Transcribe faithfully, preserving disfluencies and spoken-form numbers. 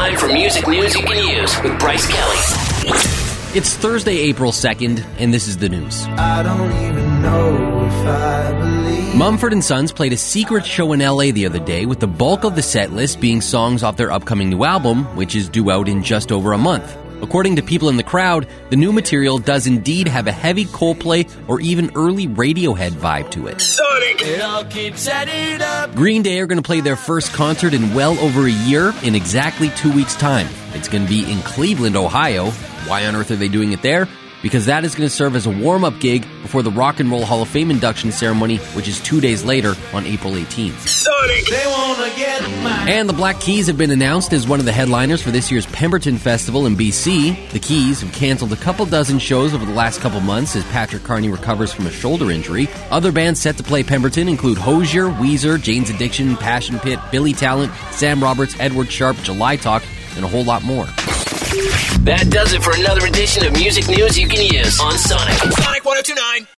time for music news you can use with Bryce Kelly. It's Thursday, April second, and this is the news. I don't even know if I believe. Mumford and Sons played a secret show in L A the other day, with the bulk of the set list being songs off their upcoming new album, which is due out in just over a month. According to people in the crowd, the new material does indeed have a heavy Coldplay or even early Radiohead vibe to it. Sonic! It all keeps adding up. Green Day are going to play their first concert in well over a year in exactly two weeks' time. It's going to be in Cleveland, Ohio. Why on earth are they doing it there? Because that is going to serve as a warm-up gig before the Rock and Roll Hall of Fame induction ceremony, which is two days later on April eighteenth. Sonic! They wanna get mine. And the Black Keys have been announced as one of the headliners for this year's Pemberton Festival in B C. The Keys have canceled a couple dozen shows over the last couple months as Patrick Carney recovers from a shoulder injury. Other bands set to play Pemberton include Hozier, Weezer, Jane's Addiction, Passion Pit, Billy Talent, Sam Roberts, Edward Sharpe, July Talk, and a whole lot more. That does it for another edition of Music News You Can Use on Sonic. Sonic one oh two point nine.